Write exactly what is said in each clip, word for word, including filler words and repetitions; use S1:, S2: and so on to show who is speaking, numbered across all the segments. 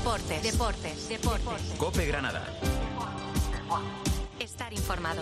S1: Deportes, deportes, deportes.
S2: COPE Granada.
S1: Estar informado.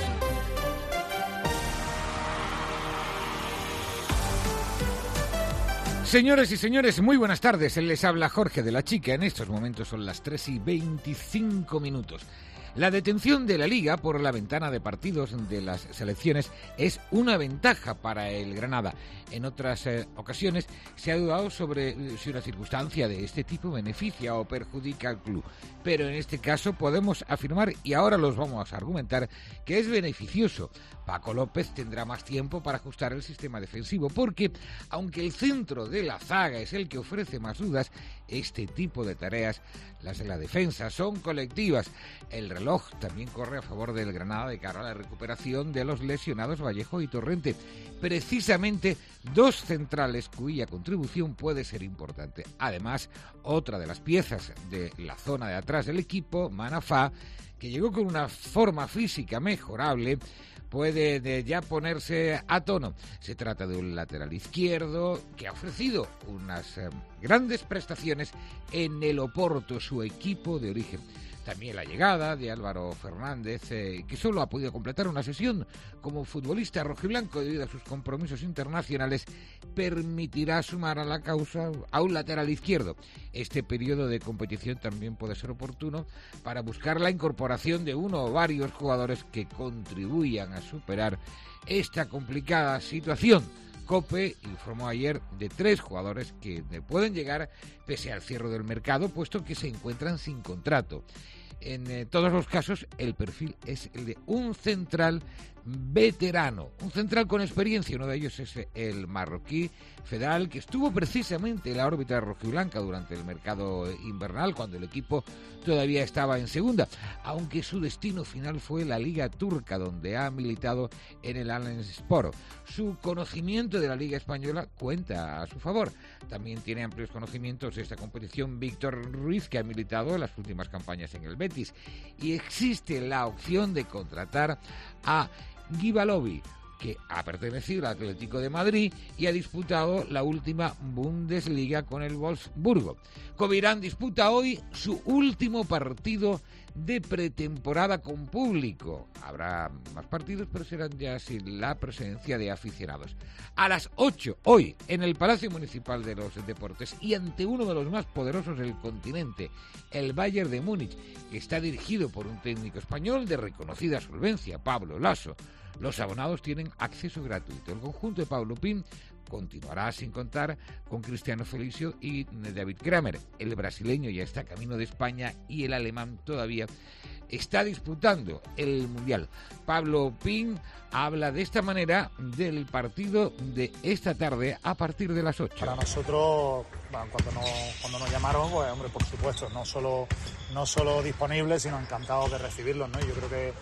S3: Señoras y señores, muy buenas tardes. Les habla Jorge de la Chica. En estos momentos son las tres y veinticinco minutos. La detención de la Liga por la ventana de partidos de las selecciones es una ventaja para el Granada. En otras eh, ocasiones se ha dudado sobre eh, si una circunstancia de este tipo beneficia o perjudica al club. Pero en este caso podemos afirmar, y ahora los vamos a argumentar, que es beneficioso. Paco López tendrá más tiempo para ajustar el sistema defensivo, porque aunque el centro de la zaga es el que ofrece más dudas, este tipo de tareas, las de la defensa, son colectivas. El reloj también corre a favor del Granada de cara a la recuperación de los lesionados Vallejo y Torrente. Precisamente dos centrales cuya contribución puede ser importante. Además, otra de las piezas de la zona de atrás del equipo, Manafá, que llegó con una forma física mejorable, puede de ya ponerse a tono. Se trata de un lateral izquierdo que ha ofrecido unas eh, grandes prestaciones en el Oporto, su equipo de origen. También la llegada de Álvaro Fernández, eh, que solo ha podido completar una sesión como futbolista rojiblanco debido a sus compromisos internacionales, permitirá sumar a la causa a un lateral izquierdo. Este periodo de competición también puede ser oportuno para buscar la incorporación de uno o varios jugadores que contribuyan a superar esta complicada situación. COPE informó ayer de tres jugadores que pueden llegar pese al cierre del mercado, puesto que se encuentran sin contrato. En eh, todos los casos, el perfil es el de un central veterano, un central con experiencia. Uno de ellos es el marroquí Fedal, que estuvo precisamente en la órbita rojiblanca durante el mercado invernal, cuando el equipo todavía estaba en segunda, aunque su destino final fue la Liga Turca, donde ha militado en el Alanyaspor. Su conocimiento de la Liga Española cuenta a su favor. También tiene amplios conocimientos de esta competición Víctor Ruiz, que ha militado en las últimas campañas en el Betis. Y existe la opción de contratar a Gibalovi, que ha pertenecido al Atlético de Madrid y ha disputado la última Bundesliga con el Wolfsburgo. Covirán disputa hoy su último partido de pretemporada con público. Habrá más partidos, pero serán ya sin la presencia de aficionados. A las ocho, hoy, en el Palacio Municipal de los Deportes y ante uno de los más poderosos del continente, el Bayern de Múnich, que está dirigido por un técnico español de reconocida solvencia, Pablo Lasso. Los abonados tienen acceso gratuito. El conjunto de Pablo Pin continuará sin contar con Cristiano Felicio y David Kramer. El brasileño ya está camino de España y el alemán todavía está disputando el Mundial. Pablo Pin habla de esta manera del partido de esta tarde a partir de las ocho.
S4: Para nosotros, bueno, cuando, nos, cuando nos llamaron, pues hombre, por supuesto, no solo, no solo disponibles, sino encantados de recibirlos, ¿no? Yo creo que...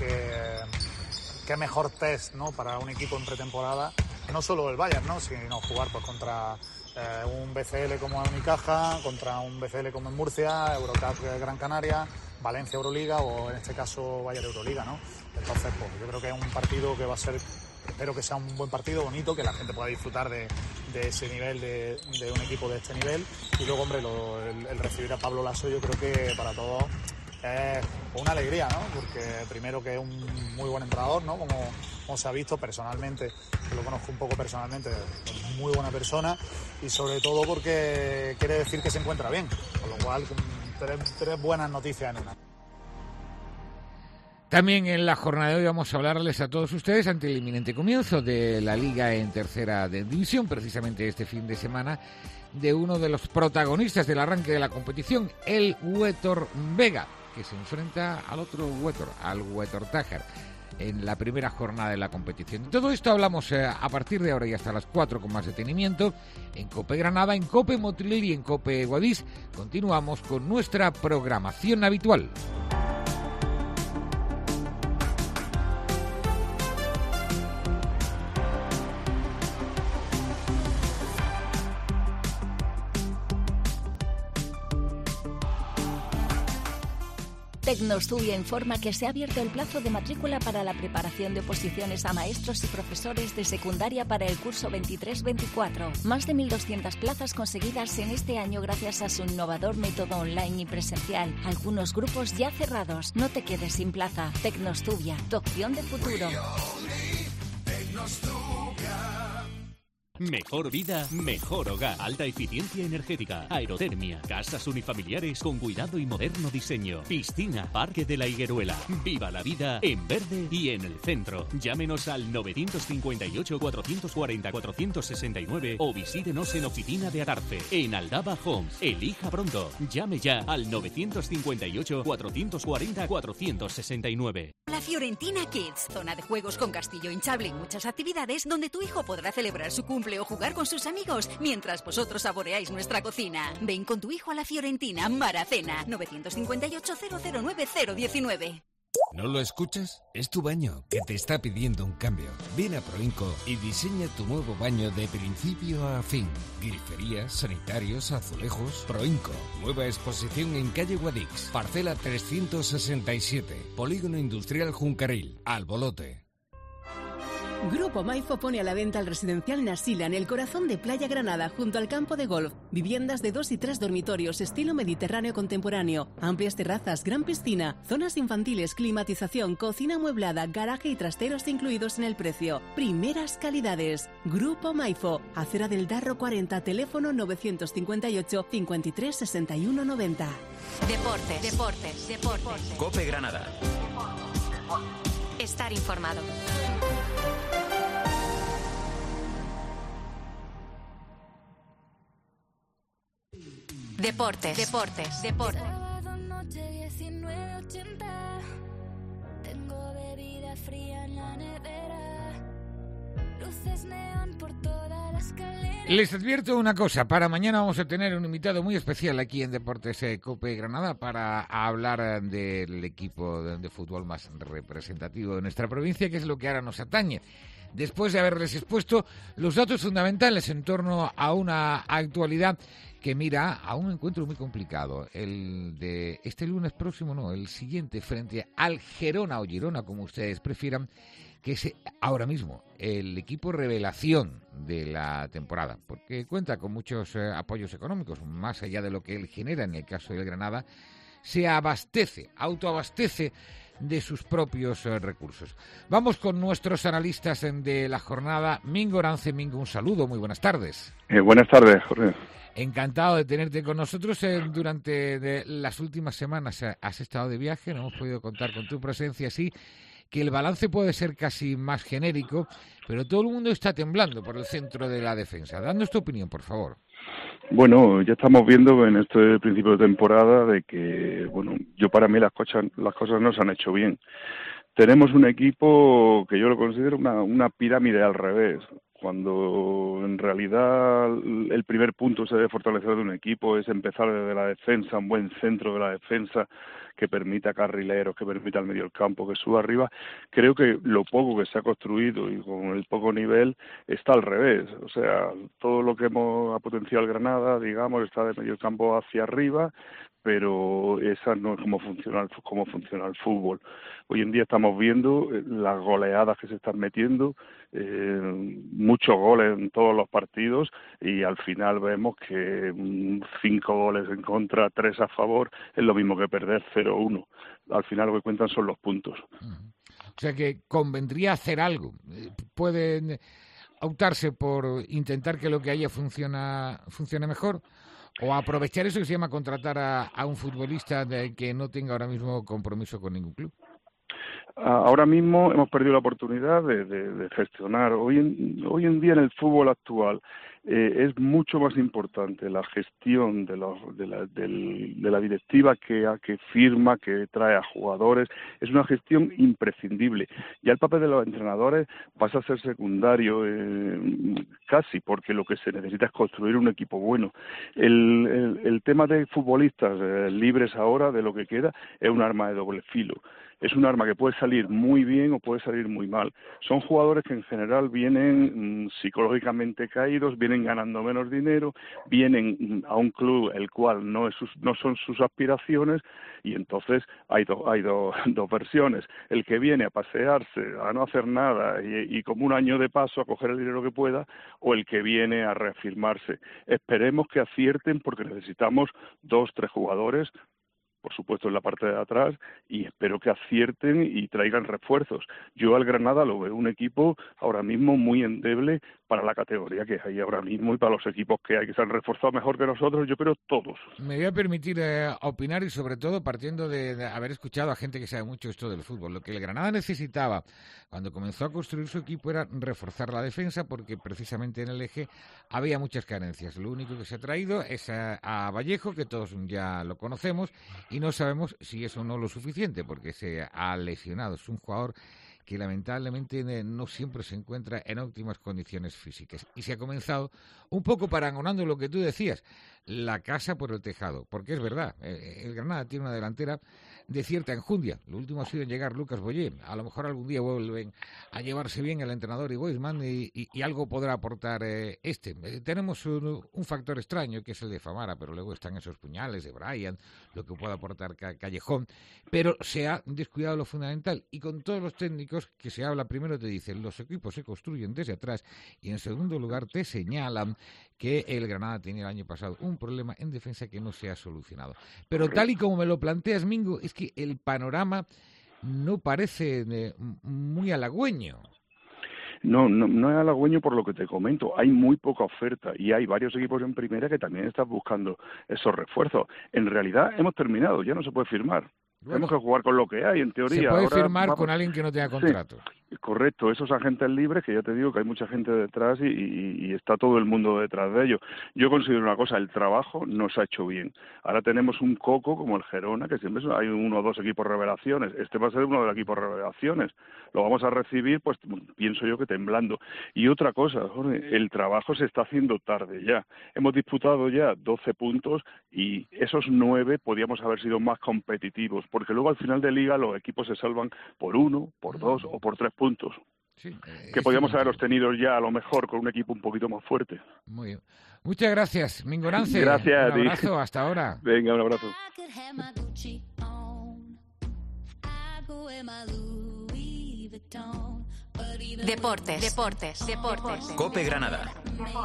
S4: que qué mejor test, ¿no?, para un equipo en pretemporada, no solo el Bayern, ¿no?, sino jugar pues contra eh, un B C L como en Unicaja, contra un B C L como en Murcia, Eurocup Gran Canaria, Valencia Euroliga o en este caso Bayern Euroliga, ¿no? Entonces, pues yo creo que es un partido que va a ser, espero que sea un buen partido, bonito, que la gente pueda disfrutar de, de ese nivel, de, de un equipo de este nivel. Y luego, hombre, lo, el, el recibir a Pablo Lasso, yo creo que para todos es una alegría, ¿no? Porque primero que es un muy buen entrenador, ¿no? Como, como se ha visto personalmente, que lo conozco un poco personalmente, es muy buena persona, y sobre todo porque quiere decir que se encuentra bien, con lo cual tres, tres buenas noticias en una.
S3: También en la jornada de hoy vamos a hablarles a todos ustedes ante el inminente comienzo de la Liga en tercera división, precisamente este fin de semana, de uno de los protagonistas del arranque de la competición, el Huetor Vega, que se enfrenta al otro Huetor, al Huetor Tájar, en la primera jornada de la competición. De todo esto hablamos eh, a partir de ahora y hasta las cuatro con más detenimiento en COPE Granada, en COPE Motril y en COPE Guadix. Continuamos con nuestra programación habitual.
S2: Tecnostudia informa que se ha abierto el plazo de matrícula para la preparación de oposiciones a maestros y profesores de secundaria para el curso veintitrés veinticuatro. Más de mil doscientas plazas conseguidas en este año gracias a su innovador método online y presencial. Algunos grupos ya cerrados. No te quedes sin plaza. Tecnostudia, tu opción de futuro.
S5: Mejor vida, mejor hogar. Alta eficiencia energética, aerotermia, casas unifamiliares con cuidado y moderno diseño, piscina, parque de la Higueruela. Viva la vida en verde y en el centro. Llámenos al nueve cinco ocho, cuatro cuatro cero, cuatro seis nueve o visítenos en Oficina de Adarfe, en Aldaba Homes. Elija pronto. Llame ya al nueve cinco ocho, cuatro cuatro cero, cuatro seis nueve.
S1: La Fiorentina Kids, zona de juegos con castillo hinchable y muchas actividades donde tu hijo podrá celebrar su cumple o jugar con sus amigos mientras vosotros saboreáis nuestra cocina. Ven con tu hijo a la Fiorentina Maracena, nueve cinco ocho, cero cero nueve cero uno nueve.
S6: ¿No lo escuchas? Es tu baño que te está pidiendo un cambio. Ven a Proinco y diseña tu nuevo baño de principio a fin. Griferías, sanitarios, azulejos. Proinco. Nueva exposición en calle Guadix. Parcela trescientos sesenta y siete. Polígono Industrial Juncaril. Albolote.
S7: Grupo Maifo pone a la venta el residencial Nasila en el corazón de Playa Granada, junto al campo de golf. Viviendas de dos y tres dormitorios, estilo mediterráneo contemporáneo. Amplias terrazas, gran piscina, zonas infantiles, climatización, cocina amueblada, garaje y trasteros incluidos en el precio. Primeras calidades. Grupo Maifo, Acera del Darro cuarenta, teléfono nueve cinco ocho, cinco tres, seis uno nueve cero.
S1: Deportes, deportes, deportes.
S8: COPE Granada.
S1: Estar informado. Deportes, deportes, deportes.
S9: Sábado noche diecinueve ochenta. Tengo bebida fría en la nevera. Luces neón por toda la escalera.
S3: Les advierto una cosa, para mañana vamos a tener un invitado muy especial aquí en Deportes eh, COPE Granada para hablar eh, del equipo de, de fútbol más representativo de nuestra provincia, que es lo que ahora nos atañe. Después de haberles expuesto los datos fundamentales en torno a una actualidad que mira a un encuentro muy complicado, el de este lunes próximo, no, el siguiente, frente al Gerona o Girona, como ustedes prefieran, que es ahora mismo el equipo revelación de la temporada, porque cuenta con muchos eh, apoyos económicos, más allá de lo que él genera en el caso del Granada, se abastece, autoabastece de sus propios eh, recursos. Vamos con nuestros analistas de la jornada. Mingo Orance. Mingo, un saludo, muy buenas tardes.
S10: Eh, buenas tardes, Jorge.
S3: Encantado de tenerte con nosotros. Eh, durante de las últimas semanas eh, has estado de viaje, no hemos podido contar con tu presencia, sí, que el balance puede ser casi más genérico, pero todo el mundo está temblando por el centro de la defensa. Danos tu opinión, por favor.
S10: Bueno, ya estamos viendo en este principio de temporada de que, bueno, yo para mí las cosas, las cosas no se han hecho bien. Tenemos un equipo que yo lo considero una, una pirámide al revés, cuando en realidad el primer punto se debe fortalecer de un equipo es empezar desde la defensa, un buen centro de la defensa que permita carrileros, que permita al medio del campo, que suba arriba. Creo que lo poco que se ha construido y con el poco nivel está al revés. O sea, todo lo que hemos ha potenciado el Granada, digamos, está de medio campo hacia arriba, pero esa no es como funciona, cómo funciona el fútbol. Hoy en día estamos viendo las goleadas que se están metiendo, eh, muchos goles en todos los partidos y al final vemos que cinco goles en contra, tres a favor, es lo mismo que perder cero uno. Al final lo que cuentan son los puntos.
S3: O sea que convendría hacer algo. Pueden optarse por intentar que lo que haya funciona, funcione mejor, o aprovechar eso que se llama contratar a, a un futbolista de que no tenga ahora mismo compromiso con ningún club.
S10: Ahora mismo hemos perdido la oportunidad de, de, de gestionar. Hoy en, hoy en día en el fútbol actual eh, es mucho más importante la gestión de, los, de, la, del, de la directiva que, que firma, que trae a jugadores. Es una gestión imprescindible. Ya el papel de los entrenadores pasa a ser secundario eh, casi, porque lo que se necesita es construir un equipo bueno. El, el, el tema de futbolistas eh, libres ahora, de lo que queda, es un arma de doble filo. es un arma que puede salir muy bien o puede salir muy mal. Son jugadores que en general vienen mmm, psicológicamente caídos, vienen ganando menos dinero, vienen mmm, a un club el cual no es sus, no son sus aspiraciones, y entonces hay, do, hay do, dos versiones. El que viene a pasearse, a no hacer nada y, y como un año de paso a coger el dinero que pueda, o el que viene a reafirmarse. Esperemos que acierten, porque necesitamos dos, tres jugadores, por supuesto en la parte de atrás, y espero que acierten y traigan refuerzos. Yo al Granada lo veo un equipo ahora mismo muy endeble para la categoría que hay ahora mismo y para los equipos que hay, que se han reforzado mejor que nosotros, yo creo todos.
S3: Me voy a permitir eh, opinar, y sobre todo partiendo de, de haber escuchado a gente que sabe mucho esto del fútbol. Lo que el Granada necesitaba cuando comenzó a construir su equipo era reforzar la defensa, porque precisamente en el eje había muchas carencias. Lo único que se ha traído es a, a Vallejo, que todos ya lo conocemos, y no sabemos si es o no lo suficiente, porque se ha lesionado. Es un jugador que lamentablemente no siempre se encuentra en óptimas condiciones físicas. Y se ha comenzado un poco parangonando lo que tú decías, la casa por el tejado, porque es verdad, el Granada tiene una delantera de cierta enjundia. Lo último ha sido en llegar Lucas Boyé. A lo mejor algún día vuelven a llevarse bien el entrenador y Weisman, y, y, y algo podrá aportar eh, este. Eh, tenemos un, un factor extraño, que es el de Famara, pero luego están esos puñales de Brian, lo que puede aportar Ca- Callejón, pero se ha descuidado lo fundamental. Y con todos los técnicos que se habla, primero te dicen, los equipos se construyen desde atrás, y en segundo lugar te señalan que el Granada tenía el año pasado un problema en defensa que no se ha solucionado. Pero tal y como me lo planteas, Mingo, es que el panorama no parece eh, muy halagüeño.
S10: No, no, no es halagüeño por lo que te comento. Hay muy poca oferta y hay varios equipos en primera que también están buscando esos refuerzos. En realidad hemos terminado, ya no se puede firmar. Bueno, tenemos que jugar con lo que hay, en teoría.
S3: Se puede
S10: Ahora,
S3: firmar
S10: vamos...
S3: con alguien que no tenga contrato.
S10: Sí, correcto, esos agentes libres, que ya te digo que hay mucha gente detrás y, y, y está todo el mundo detrás de ellos. Yo considero una cosa, el trabajo nos ha hecho bien. Ahora tenemos un coco como el Gerona, que siempre hay uno o dos equipos revelaciones. Este va a ser uno de los equipos revelaciones. Lo vamos a recibir, pues pienso yo que temblando. Y otra cosa, Jorge, el trabajo se está haciendo tarde ya. Hemos disputado ya doce puntos y esos nueve podíamos haber sido más competitivos, porque luego al final de liga los equipos se salvan por uno, por dos o por tres puntos. Sí, eh, que podíamos haberlos tenido ya a lo mejor con un equipo un poquito más fuerte.
S3: Muy bien. Muchas gracias, Mingo Nance.
S10: Gracias
S3: un
S10: a ti.
S3: abrazo, hasta ahora.
S10: Venga, un abrazo.
S1: Deportes, deportes, deportes.
S8: COPE Granada.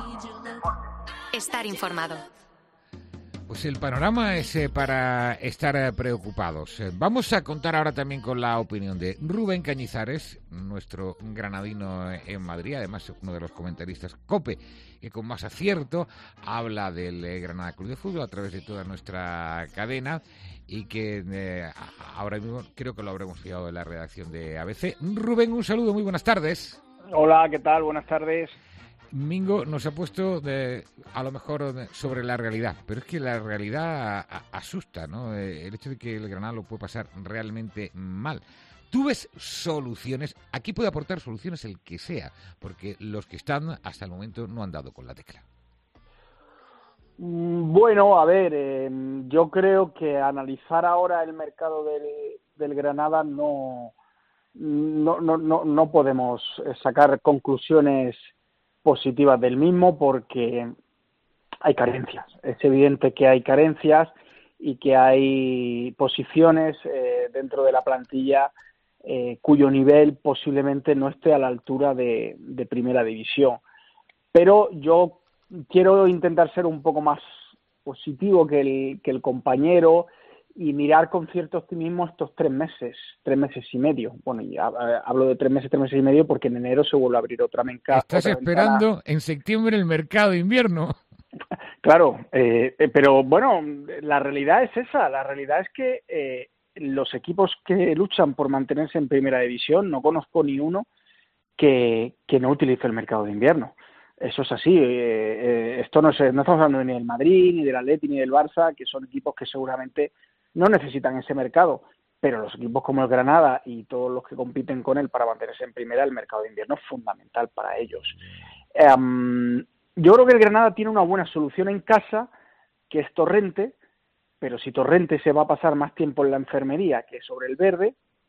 S1: Estar informado.
S3: Pues el panorama es eh, para estar eh, preocupados. Eh, vamos a contar ahora también con la opinión de Rubén Cañizares, nuestro granadino en Madrid, además uno de los comentaristas COPE, que con más acierto habla del eh, Granada Club de Fútbol a través de toda nuestra cadena, y que eh, ahora mismo creo que lo habremos fijado en la redacción de A B C. Rubén, un saludo, muy buenas tardes.
S11: Hola, ¿qué tal? Buenas tardes.
S3: Mingo nos ha puesto de, a lo mejor de, sobre la realidad, pero es que la realidad a, a, asusta, ¿no? El hecho de que el Granada lo puede pasar realmente mal. ¿Tú ves soluciones? Aquí puede aportar soluciones el que sea, porque los que están hasta el momento no han dado con la tecla.
S11: Bueno, a ver, eh, yo creo que analizar ahora el mercado del, del Granada no, no, no, no, no podemos sacar conclusiones positivas del mismo, porque hay carencias. Es evidente que hay carencias y que hay posiciones eh, dentro de la plantilla eh, cuyo nivel posiblemente no esté a la altura de, de primera división. Pero yo quiero intentar ser un poco más positivo que el, que el compañero y mirar con cierto optimismo estos tres meses, tres meses y medio. Bueno, ya hablo de tres meses, tres meses y medio, porque en enero se vuelve a abrir otra mercado.
S3: Estás
S11: otra
S3: esperando
S11: ventana.
S3: En septiembre el mercado de invierno.
S11: Claro, eh, pero bueno, la realidad es esa. La realidad es que eh, los equipos que luchan por mantenerse en primera división, no conozco ni uno que, que no utilice el mercado de invierno. Eso es así. Eh, eh, esto no, se, no estamos hablando ni del Madrid, ni del Atleti, ni del Barça, que son equipos que seguramente no necesitan ese mercado, pero los equipos como el Granada y todos los que compiten con él para mantenerse en primera, el mercado de invierno es fundamental para ellos. Um, yo creo que el Granada tiene una buena solución en casa, que es Torrente, pero si Torrente se va a pasar más tiempo en la enfermería que sobre el verde,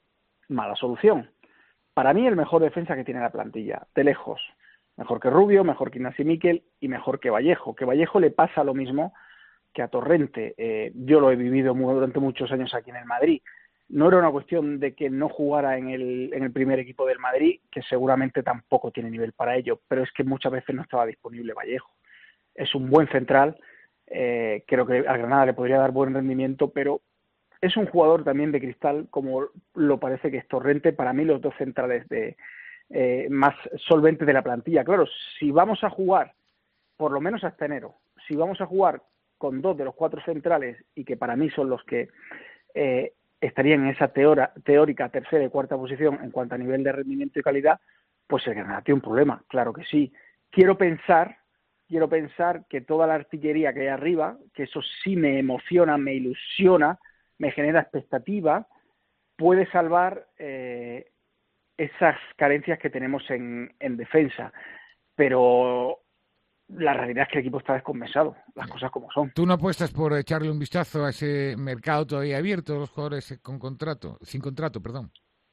S11: mala solución. Para mí el mejor defensa que tiene la plantilla, de lejos. Mejor que Rubio, mejor que Iñaki Miquel y mejor que Vallejo. Que Vallejo le pasa lo mismo que a Torrente. Eh, yo lo he vivido muy, durante muchos años aquí en el Madrid. No era una cuestión de que no jugara en el, en el primer equipo del Madrid, que seguramente tampoco tiene nivel para ello, pero es que muchas veces no estaba disponible Vallejo. Es un buen central, eh, creo que a Granada le podría dar buen rendimiento, pero es un jugador también de cristal, como lo parece que es Torrente. Para mí los dos centrales de eh, más solventes de la plantilla. Claro, si vamos a jugar, por lo menos hasta enero, si vamos a jugar con dos de los cuatro centrales, y que para mí son los que eh, estarían en esa teora, teórica tercera y cuarta posición en cuanto a nivel de rendimiento y calidad, pues el Granada tiene un problema, claro que sí. Quiero pensar, quiero pensar que toda la artillería que hay arriba, que eso sí me emociona, me ilusiona, me genera expectativa, puede salvar eh, esas carencias que tenemos en, en defensa. Pero la realidad es que el equipo está descompensado, las cosas como son.
S3: ¿Tú no apuestas por echarle un vistazo a ese mercado todavía abierto, los jugadores con contrato, sin contrato, perdón?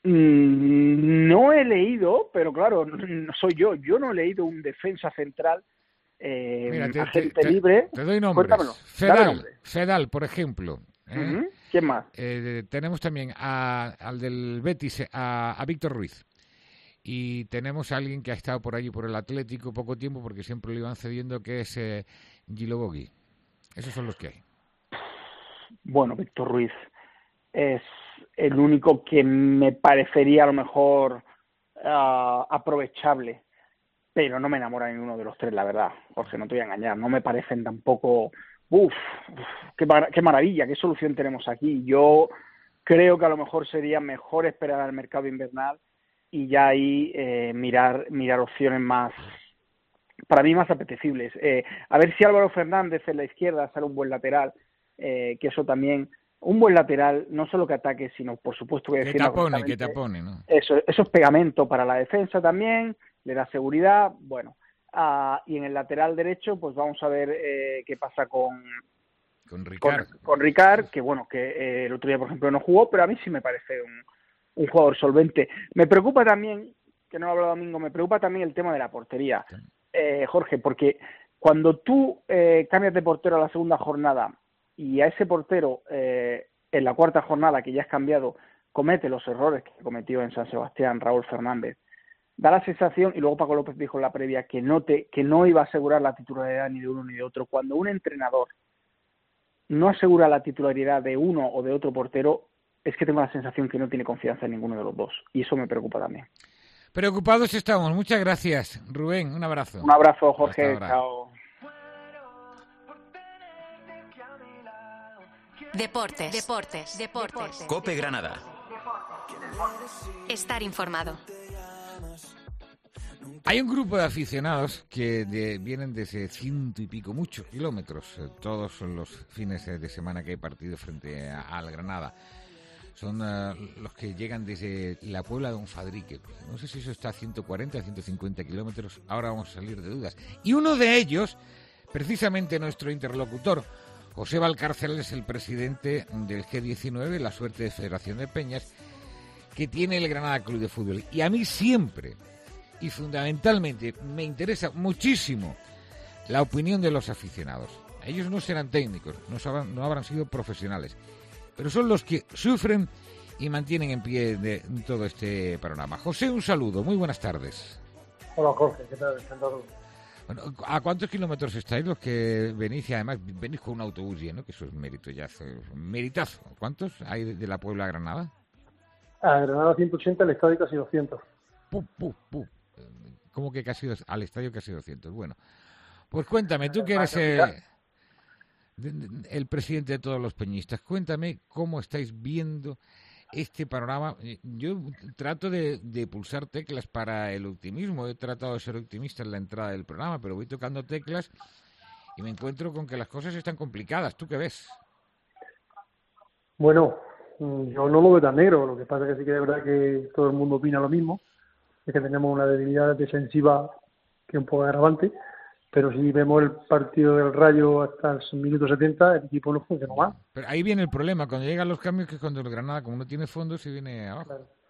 S11: Mm, no he leído, pero claro, no soy yo. Yo no he leído un defensa central eh,
S3: Mira, te,
S11: agente
S3: te,
S11: libre.
S3: Te doy nombres.
S11: Cuéntamelo.
S3: Fedal,
S11: nombre.
S3: Fedal, por ejemplo. ¿eh?
S11: Uh-huh. ¿Quién más?
S3: Eh, tenemos también a, al del Betis, a, a Víctor Ruiz. Y tenemos a alguien que ha estado por allí, por el Atlético, poco tiempo, porque siempre lo iban cediendo, que es eh, Gilo Bogui. Esos son los que hay.
S11: Bueno, Víctor Ruiz es el único que me parecería a lo mejor uh, aprovechable, pero no me enamora ninguno de los tres, la verdad, Jorge, no te voy a engañar. No me parecen tampoco... Uf, uf qué, mar- qué maravilla, qué solución tenemos aquí. Yo creo que a lo mejor sería mejor esperar al mercado invernal y ya ahí eh, mirar mirar opciones más, para mí, más apetecibles. Eh, a ver si Álvaro Fernández en la izquierda sale un buen lateral, eh, que eso también, un buen lateral, no solo que ataque, sino por supuesto que defienda.
S3: Que tapone, que tapone, ¿no?
S11: Eso, eso es pegamento para la defensa también, le da seguridad, bueno. Uh, y en el lateral derecho, pues vamos a ver eh, qué pasa con
S3: con Ricard,
S11: con, con Ricard, que bueno, que eh, el otro día, por ejemplo, no jugó, pero a mí sí me parece un un jugador solvente. Me preocupa también, que no lo ha hablado Domingo, me preocupa también el tema de la portería, eh, Jorge, porque cuando tú eh, cambias de portero a la segunda jornada y a ese portero eh, en la cuarta jornada, que ya has cambiado, comete los errores que cometió en San Sebastián Raúl Fernández, da la sensación, y luego Paco López dijo en la previa, que no, te, que no iba a asegurar la titularidad ni de uno ni de otro. Cuando un entrenador no asegura la titularidad de uno o de otro portero, es que tengo la sensación que no tiene confianza en ninguno de los dos. Y eso me preocupa también.
S3: Preocupados estamos. Muchas gracias, Rubén. Un abrazo.
S11: Un abrazo, Jorge. Chao.
S8: Deportes. Deportes. Deportes.
S12: COPE Granada.
S8: Estar informado.
S3: Hay un grupo de aficionados que de, vienen desde ciento y pico, muchos kilómetros, eh, todos son los fines de semana que hay partido frente a, al Granada. Son uh, los que llegan desde la Puebla de Donfadrique. No sé si eso está a ciento cuarenta, ciento cincuenta kilómetros. Ahora vamos a salir de dudas. Y uno de ellos, precisamente nuestro interlocutor, José Valcárcel, es el presidente del G diecinueve, la suerte de Federación de Peñas, que tiene el Granada Club de Fútbol. Y a mí siempre y fundamentalmente me interesa muchísimo la opinión de los aficionados. Ellos no serán técnicos, no, sabrán, no habrán sido profesionales, pero son los que sufren y mantienen en pie de todo este panorama. José, un saludo, muy buenas tardes.
S13: Hola Jorge, ¿qué tal? Encantado.
S3: Bueno, ¿a cuántos kilómetros estáis los que venís? Y además venís con un autobús lleno, que eso es mérito ya, es meritazo. ¿Cuántos hay de la Puebla a Granada?
S13: A Granada ciento ochenta, al estadio casi doscientos.
S3: Puf, puf, puf. ¿Cómo que casi dos, al estadio casi doscientos? Bueno, pues cuéntame, tú que eres eh, el presidente de todos los peñistas, cuéntame cómo estáis viendo este panorama. Yo trato de, de pulsar teclas para el optimismo, he tratado de ser optimista en la entrada del programa, pero voy tocando teclas y me encuentro con que las cosas están complicadas. ¿Tú qué ves?
S13: Bueno, yo no lo veo tan negro, lo que pasa es que sí que es verdad que todo el mundo opina lo mismo, es que tenemos una debilidad defensiva que es un poco agravante, pero si vemos el partido del Rayo hasta el minuto setenta, el equipo no funcionó mal.
S3: Pero ahí viene el problema, cuando llegan los cambios, que es cuando el Granada, como no tiene fondos, se viene abajo.
S13: Claro.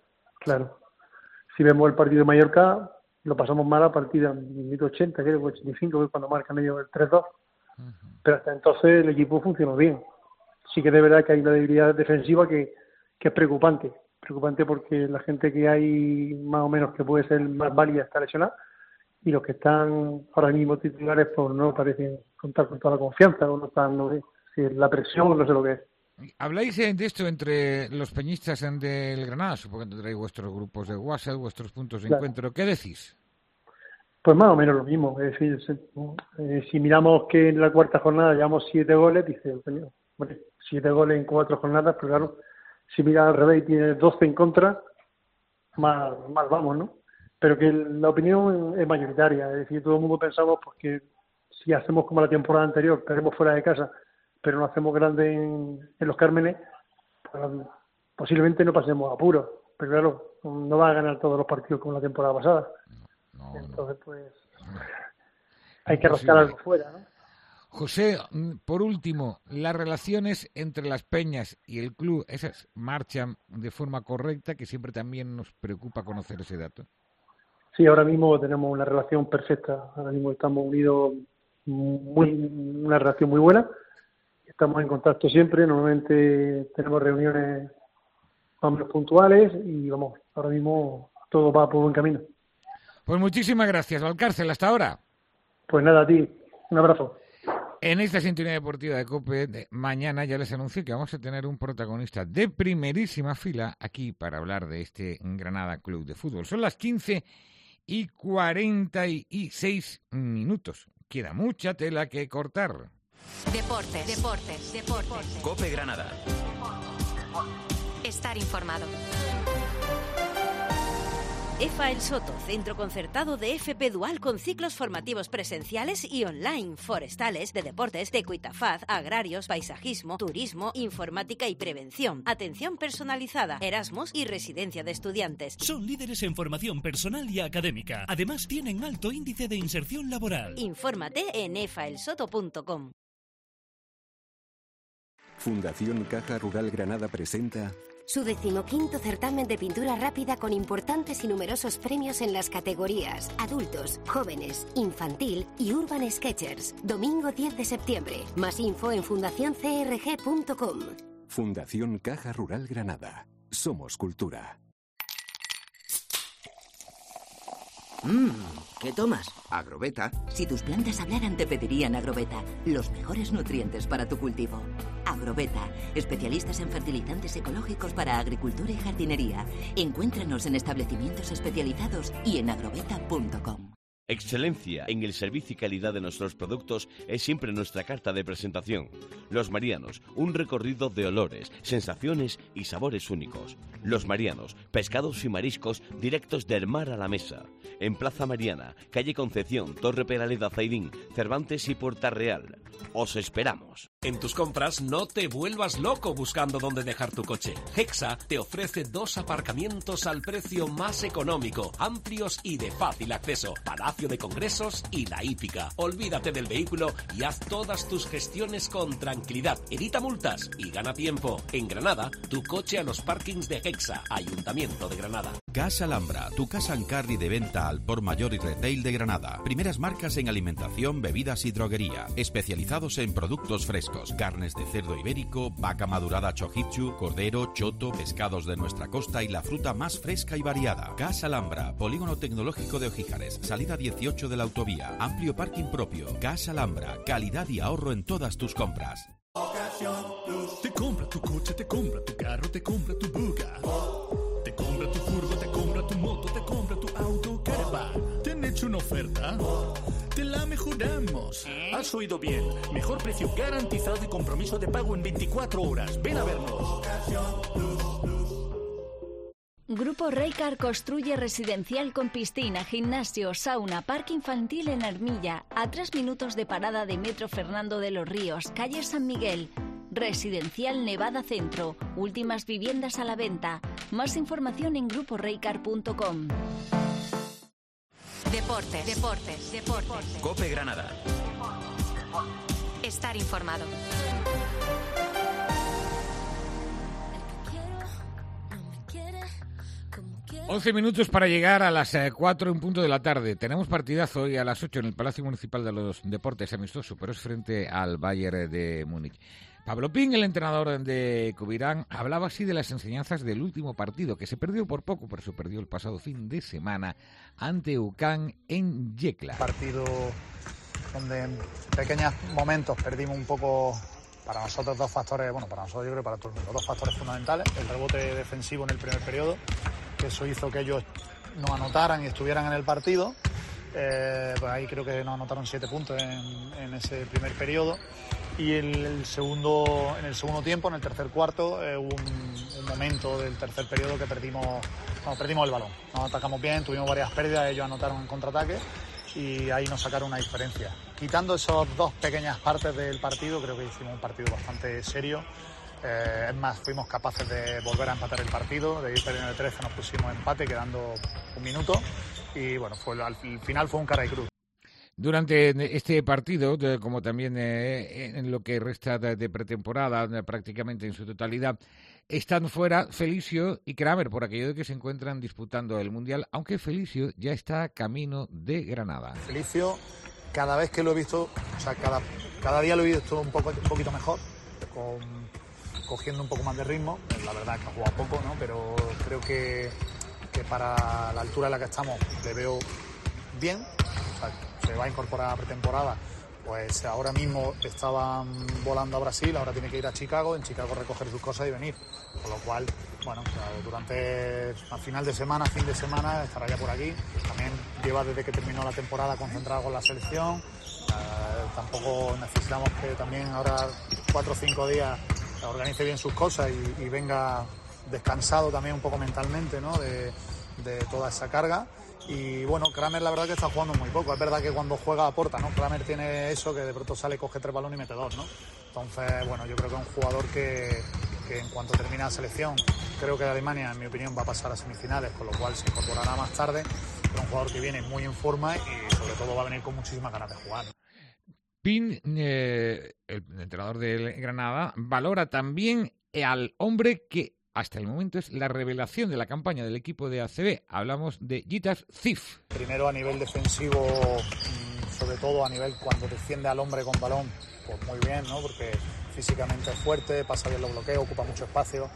S13: Claro. Si vemos el partido de Mallorca, lo pasamos mal a partir del minuto ochenta, creo que ochenta y cinco, que es cuando marcan ellos el tres dos. Uh-huh. Pero hasta entonces el equipo funcionó bien. Sí que de verdad que hay una debilidad defensiva que, que es preocupante. Preocupante porque la gente que hay más o menos que puede ser más válida está lesionada y los que están ahora mismo titulares pues no parecen contar con toda la confianza o no están, no sé, si es la presión, no sé lo que es.
S3: ¿Habláis de esto entre los peñistas del Granada? Supongo que tendréis vuestros grupos de WhatsApp, vuestros puntos de claro. encuentro. ¿Qué decís?
S13: Pues más o menos lo mismo. Es decir, eh, si miramos que en la cuarta jornada llevamos siete goles, dice, bueno, siete goles en cuatro jornadas, pero claro, si miras al revés y tienes doce en contra, más, más vamos, ¿no? Pero que la opinión es mayoritaria. Es decir, todo el mundo pensamos pues, que si hacemos como la temporada anterior, perdemos fuera de casa, pero no hacemos grande en, en los Cármenes, pues, posiblemente no pasemos apuros. Pero claro, no va a ganar todos los partidos como la temporada pasada. No, no, Entonces, pues, no. hay que rascar algo fuera, ¿no?
S3: José, por último, las relaciones entre las peñas y el club, ¿esas marchan de forma correcta? Que siempre también nos preocupa conocer ese dato.
S13: Sí, ahora mismo tenemos una relación perfecta. Ahora mismo estamos unidos, muy, una relación muy buena. Estamos en contacto siempre, normalmente tenemos reuniones más o menos puntuales y vamos, ahora mismo todo va por buen camino.
S3: Pues muchísimas gracias, Valcárcel, hasta ahora.
S13: Pues nada, a ti, un abrazo.
S3: En esta sintonía deportiva de COPE, de mañana ya les anuncio que vamos a tener un protagonista de primerísima fila aquí para hablar de este Granada Club de Fútbol. Son las quince y cuarenta y seis minutos. Queda mucha tela que cortar.
S8: Deportes, deportes, deportes.
S5: COPE Granada.
S8: Estar informado.
S12: EFA El Soto, centro concertado de F P Dual con ciclos formativos presenciales y online, forestales, de deportes, de Cuitafaz, agrarios, paisajismo, turismo, informática y prevención, atención personalizada, Erasmus y residencia de estudiantes.
S14: Son líderes en formación personal y académica. Además, tienen alto índice de inserción laboral.
S12: Infórmate en efa el soto punto com.
S15: Fundación Caja Rural Granada presenta
S16: su decimoquinto certamen de pintura rápida con importantes y numerosos premios en las categorías adultos, jóvenes, infantil y urban sketchers. Domingo diez de septiembre. Más info en fundación c r g punto com.
S15: Fundación Caja Rural Granada. Somos cultura.
S17: Mmm, ¿qué tomas?
S18: Agrobeta.
S17: Si tus plantas hablaran te pedirían Agrobeta, los mejores nutrientes para tu cultivo. Agrobeta, especialistas en fertilizantes ecológicos para agricultura y jardinería. Encuéntranos en establecimientos especializados y en agrobeta punto com.
S19: Excelencia en el servicio y calidad de nuestros productos es siempre nuestra carta de presentación. Los Marianos, un recorrido de olores, sensaciones y sabores únicos. Los Marianos, pescados y mariscos directos del mar a la mesa. En Plaza Mariana, calle Concepción, Torre Peraleda Zaidín, Cervantes y Puerta Real. Os esperamos.
S20: En tus compras no te vuelvas loco buscando dónde dejar tu coche. Hexa te ofrece dos aparcamientos al precio más económico, amplios y de fácil acceso. Palacio de Congresos y La Hípica. Olvídate del vehículo y haz todas tus gestiones con tranquilidad. Evita multas y gana tiempo. En Granada, tu coche a los parkings de Hexa, Ayuntamiento de Granada.
S21: Gas Alhambra, tu casa en carry de venta al por mayor y retail de Granada. Primeras marcas en alimentación, bebidas y droguería. Especializados en productos frescos, carnes de cerdo ibérico, vaca madurada chojichu, cordero, choto, pescados de nuestra costa y la fruta más fresca y variada. Gas Alhambra, polígono tecnológico de Ojíjares, salida dieciocho de la autovía, amplio parking propio. Gas Alhambra, calidad y ahorro en todas tus compras.
S22: Te compra tu coche, te compra tu carro, te compra tu buga. Te compra tu furgo, te compra tu moto, te compra tu auto, caravan. ¿Te han hecho una oferta? Te la mejoramos. Has oído bien. Mejor precio garantizado y compromiso de pago en veinticuatro horas. Ven a vernos.
S2: Grupo Reycar construye residencial con piscina, gimnasio, sauna, parque infantil en Armilla, a tres minutos de parada de Metro Fernando de los Ríos, calle San Miguel. Residencial Nevada Centro, últimas viviendas a la venta. Más información en grupo reycar punto com.
S8: Deportes, deportes, deportes.
S5: COPE Granada.
S8: Estar informado.
S9: Quiero, no me quiere, como quiere.
S3: once minutos para llegar a las cuatro en punto de la tarde. Tenemos partidazo hoy a las ocho en el Palacio Municipal de los Deportes, amistoso, pero es frente al Bayern de Múnich. Pablo Pin, el entrenador de Covirán, hablaba así de las enseñanzas del último partido, que se perdió por poco, pero se perdió el pasado fin de semana ante U C A N en Yecla.
S4: Partido donde en pequeños momentos perdimos un poco, para nosotros dos factores, bueno, para nosotros yo creo que para todo el mundo, dos factores fundamentales. El rebote defensivo en el primer periodo, que eso hizo que ellos no anotaran y estuvieran en el partido. Eh, pues ahí creo que nos anotaron siete puntos en, en ese primer periodo. Y el, el segundo, en el segundo tiempo, en el tercer cuarto, eh, hubo un, un momento del tercer periodo que perdimos, no, perdimos el balón. Nos atacamos bien, tuvimos varias pérdidas, ellos anotaron en contraataque y ahí nos sacaron una diferencia. Quitando esas dos pequeñas partes del partido, creo que hicimos un partido bastante serio. Eh, es más, fuimos capaces de volver a empatar el partido, de ir perdiendo de trece, nos pusimos empate quedando un minuto y bueno, fue, al final fue un cara y cruz.
S3: Durante este partido, como también en lo que resta de pretemporada, prácticamente en su totalidad, están fuera Felicio y Kramer, por aquello de que se encuentran disputando el Mundial, aunque Felicio ya está camino de Granada.
S4: Felicio, cada vez que lo he visto, o sea, cada, cada día lo he visto un, poco, un poquito mejor, con, cogiendo un poco más de ritmo. La verdad es que ha jugado poco, ¿no? Pero creo que, que para la altura en la que estamos le veo bien. O sea, se va a incorporar a pretemporada, pues ahora mismo estaban volando a Brasil, ahora tiene que ir a Chicago, en Chicago recoger sus cosas y venir, con lo cual, bueno, durante a final de semana, fin de semana estará ya por aquí. También lleva desde que terminó la temporada concentrado con la selección. Eh, tampoco necesitamos que también ahora cuatro o cinco días organice bien sus cosas y, y venga descansado también un poco mentalmente, ¿no? de, de toda esa carga. Y bueno, Kramer la verdad que está jugando muy poco. Es verdad que cuando juega aporta, ¿no? Kramer tiene eso, que de pronto sale, coge tres balones y mete dos, ¿no? Entonces, bueno, yo creo que es un jugador que, que en cuanto termine la selección, creo que Alemania, en mi opinión, va a pasar a semifinales, con lo cual se incorporará más tarde. Pero un jugador que viene muy en forma y sobre todo va a venir con muchísimas ganas de jugar.
S3: Pin, eh, el entrenador del Granada, valora también al hombre que hasta el momento es la revelación de la campaña del equipo de A C B. Hablamos de Gitas Zif.
S4: Primero a nivel defensivo, sobre todo a nivel cuando defiende al hombre con balón, pues muy bien, ¿no? Porque físicamente es fuerte, pasa bien los bloqueos, ocupa mucho espacio.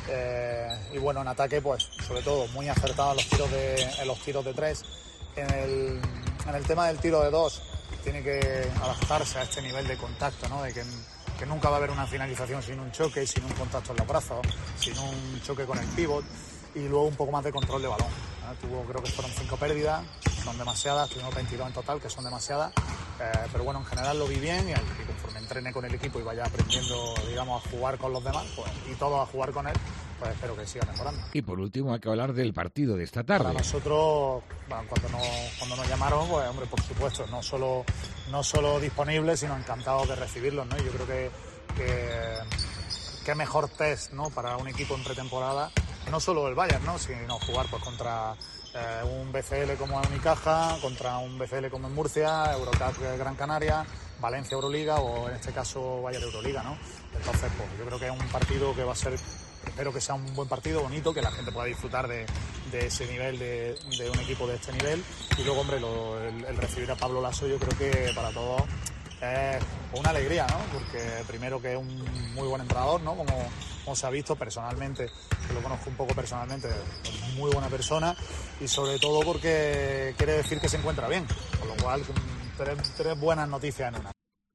S4: Eh, y bueno, en ataque, pues sobre todo muy acertado en los tiros de, en los tiros de tres. En el, en el tema del tiro de dos, tiene que adaptarse a este nivel de contacto, ¿no? De que que nunca va a haber una finalización sin un choque, sin un contacto en los brazos, sin un choque con el pívot y luego un poco más de control de balón. ¿eh? Tuvo, creo que fueron cinco pérdidas, son demasiadas, tuvimos veintidós en total, que son demasiadas, eh, pero bueno, en general lo vi bien y, y conforme entrene con el equipo y vaya aprendiendo, digamos, a jugar con los demás, pues, y todos a jugar con él, pues espero que siga mejorando.
S3: Y por último hay que hablar del partido de esta tarde.
S4: Para nosotros, bueno, cuando, nos, cuando nos llamaron, pues hombre, por supuesto, no solo, no solo disponibles, sino encantados de recibirlos, ¿no? Y yo creo que, que, que mejor test, ¿no? Para un equipo en pretemporada, no solo el Bayern, ¿no? Sino jugar pues contra eh, un B C L como en Unicaja, contra un B C L como en Murcia, Eurocup Gran Canaria, Valencia Euroliga o en este caso Bayern Euroliga, ¿no? Entonces, pues yo creo que es un partido que va a ser, espero que sea un buen partido, bonito, que la gente pueda disfrutar de, de ese nivel, de, de un equipo de este nivel. Y luego, hombre, lo, el, el recibir a Pablo Laso yo creo que para todos es una alegría, ¿no? Porque primero que es un muy buen entrenador, ¿no? Como, como se ha visto personalmente, que lo conozco un poco personalmente, es muy buena persona y sobre todo porque quiere decir que se encuentra bien, con lo cual tres, tres buenas noticias en una.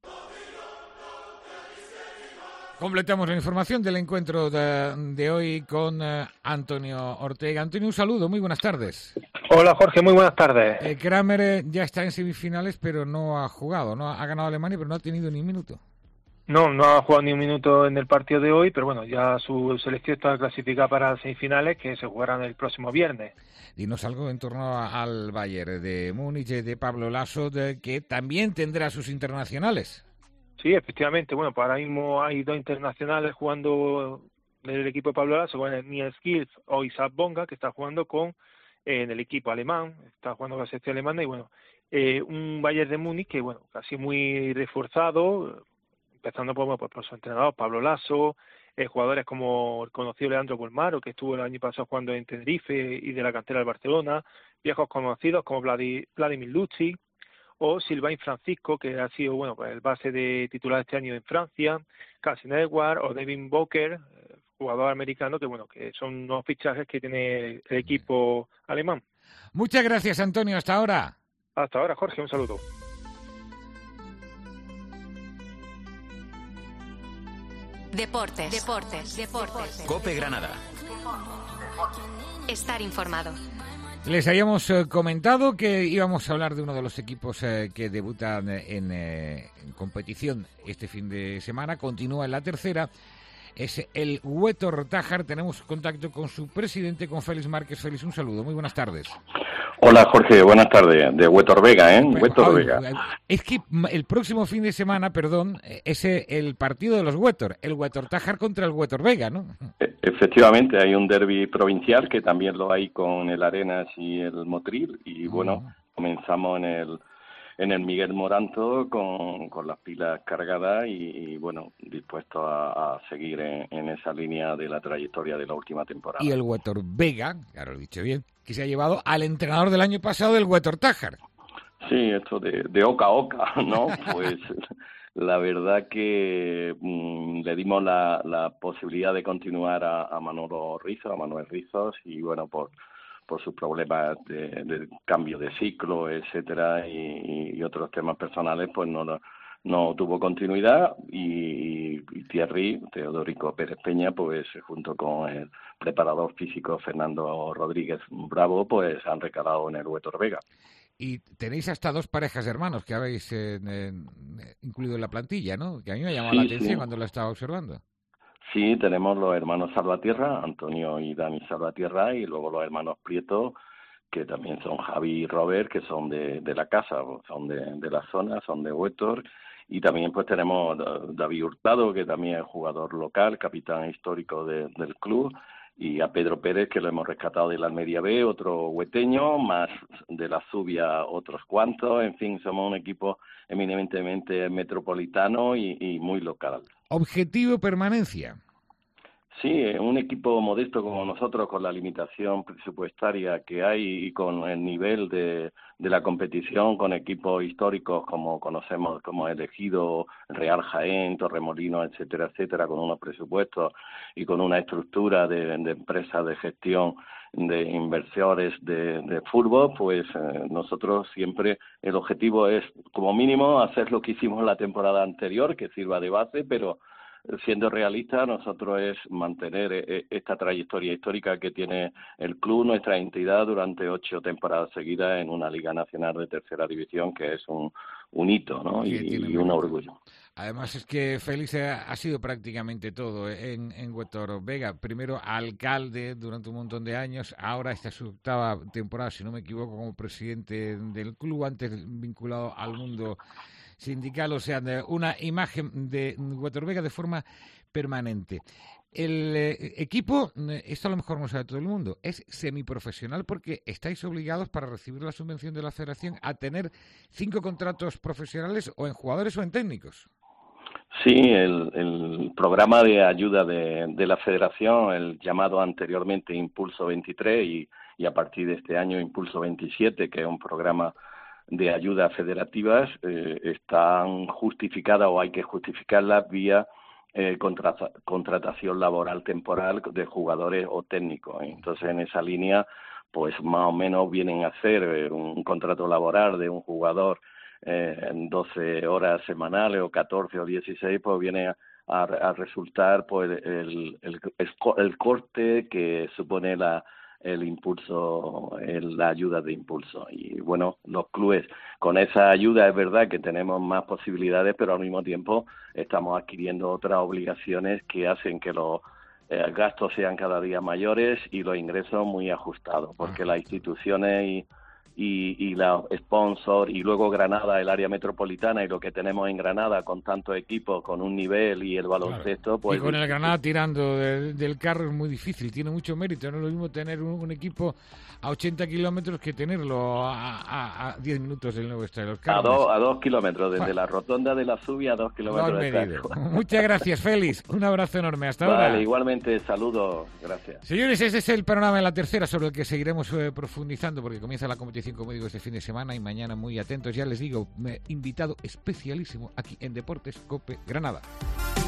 S3: Completamos la información del encuentro de, de hoy con uh, Antonio Ortega. Antonio, un saludo, muy buenas tardes.
S18: Hola Jorge, muy buenas tardes.
S3: Eh, Kramer eh, ya está en semifinales, pero no ha jugado, no ha ganado Alemania, pero no ha tenido ni un minuto.
S18: No, no ha jugado ni un minuto en el partido de hoy, pero bueno, ya su selección está clasificada para las semifinales que se jugarán el próximo viernes.
S3: Dinos algo en torno a, al Bayern de Múnich, de Pablo Laso, de, que también tendrá sus internacionales.
S18: Sí, efectivamente. Bueno, pues ahora mismo hay dos internacionales jugando en el equipo de Pablo Laso, bueno, Niels Gilf o Isaac Bonga, que está jugando con eh, en el equipo alemán, está jugando con la selección alemana, y bueno, eh, un Bayern de Múnich que, bueno, casi muy reforzado, empezando por, por, por su entrenador Pablo Lasso, eh, jugadores como el conocido Leandro Bolmaro, que estuvo el año pasado jugando en Tenerife y de la cantera del Barcelona, viejos conocidos como Vladi, Vladimir Lucci, o Sylvain Francisco, que ha sido bueno pues el base de titular este año en Francia, Carson Edwards o Devin Booker, jugador americano, que bueno que son unos fichajes que tiene el equipo alemán.
S3: Muchas gracias, Antonio, hasta ahora.
S18: Hasta ahora, Jorge, un saludo.
S8: Deportes, deportes, deportes.
S6: COPE Granada.
S8: Estar informado.
S3: Les habíamos eh, comentado que íbamos a hablar de uno de los equipos eh, que debutan en, eh, en competición este fin de semana. Continúa en la tercera. Es el Huetor Tájar. Tenemos contacto con su presidente, con Félix Márquez. Félix, un saludo. Muy buenas tardes.
S7: Hola, Jorge. Buenas tardes. De Huetor Vega, ¿eh? Huetor
S3: Ay,
S7: Vega.
S3: Es que el próximo fin de semana, perdón, es el partido de los Huetor. El Huetor Tájar contra el Huetor Vega, ¿no?
S7: Efectivamente, hay un derbi provincial que también lo hay con el Arenas y el Motril. Y bueno, uh-huh. comenzamos en el... en el Miguel Moranto con, con las pilas cargadas y, y bueno, dispuesto a, a seguir en, en esa línea de la trayectoria de la última temporada.
S3: Y el Huetor Vega, claro, lo he dicho bien, que se ha llevado al entrenador del año pasado del Huetor Tájar.
S7: Sí, esto de, de oca a oca, ¿no? Pues la verdad que mmm, le dimos la, la posibilidad de continuar a, a Manolo Rizos, a Manuel Rizos, y bueno, por... por sus problemas de, de cambio de ciclo, etcétera, y, y otros temas personales, pues no no tuvo continuidad y, y Thierry, Teodorico Pérez Peña, pues junto con el preparador físico Fernando Rodríguez Bravo, pues han recalado en el Huetor Vega.
S3: Y tenéis hasta dos parejas de hermanos que habéis eh, eh, incluido en la plantilla, ¿no? Que a mí me ha llamado sí, la atención sí. cuando lo estaba observando.
S7: Sí, tenemos los hermanos Salvatierra, Antonio y Dani Salvatierra, y luego los hermanos Prieto, que también son Javi y Robert, que son de, de la casa, son de, de la zona, son de Huetor. Y también pues tenemos a David Hurtado, que también es jugador local, capitán histórico de, del club, y a Pedro Pérez, que lo hemos rescatado de la Almería B, otro hueteño, más de la Zubia otros cuantos. En fin, somos un equipo eminentemente metropolitano y, y muy local.
S3: ¿Objetivo permanencia?
S7: Sí, un equipo modesto como nosotros, con la limitación presupuestaria que hay y con el nivel de, de la competición, con equipos históricos como conocemos, como Elegido, Real Jaén, Torremolinos, etcétera, etcétera, con unos presupuestos y con una estructura de, de empresas de gestión de inversores de, de fútbol, pues eh, nosotros siempre el objetivo es, como mínimo, hacer lo que hicimos la temporada anterior, que sirva de base, pero siendo realista, nosotros es mantener esta trayectoria histórica que tiene el club, nuestra entidad, durante ocho temporadas seguidas en una Liga Nacional de Tercera División, que es un, un hito, ¿no? Y, y un orgullo.
S3: Además es que Félix ha sido prácticamente todo en, en Huetor Vega. Primero alcalde durante un montón de años, ahora esta es su octava temporada, si no me equivoco, como presidente del club, antes vinculado al mundo sindical, o sea, una imagen de Huetor Vega de forma permanente. El eh, equipo, esto a lo mejor no sabe todo el mundo, es semiprofesional porque estáis obligados para recibir la subvención de la federación a tener cinco contratos profesionales o en jugadores o en técnicos.
S7: Sí, el, el programa de ayuda de, de la federación, el llamado anteriormente Impulso veintitrés y, y a partir de este año Impulso veintisiete, que es un programa de ayudas federativas, eh, están justificadas o hay que justificarlas vía eh, contra, contratación laboral temporal de jugadores o técnicos. Entonces, en esa línea, pues más o menos vienen a ser eh, un contrato laboral de un jugador eh, en doce horas semanales o catorce o dieciséis, pues viene a, a, a resultar pues el, el, el, el corte que supone la el impulso, el, la ayuda de impulso. Y bueno, los clubes con esa ayuda es verdad que tenemos más posibilidades, pero al mismo tiempo estamos adquiriendo otras obligaciones que hacen que los eh, gastos sean cada día mayores y los ingresos muy ajustados, porque las instituciones y, y, y la sponsor, y luego Granada, el área metropolitana, y lo que tenemos en Granada con tantos equipos, con un nivel y el baloncesto,
S3: claro.
S7: pues...
S3: Y con el Granada tirando del, del carro es muy difícil, tiene mucho mérito, no es lo mismo tener un, un equipo a ochenta kilómetros que tenerlo a, a, a diez minutos del nuevo Estadio del Carmen.
S7: A, do, a dos kilómetros, desde
S3: bueno.
S7: la rotonda de la Zubia a dos kilómetros de
S3: Muchas gracias, Félix, un abrazo enorme, hasta
S7: vale,
S3: ahora.
S7: Vale, igualmente, saludos, gracias.
S3: Señores, ese es el panorama en la tercera, sobre el que seguiremos eh, profundizando, porque comienza la competición, como digo, este fin de semana, y mañana muy atentos, ya les digo, me, invitado especialísimo aquí en Deportes COPE Granada.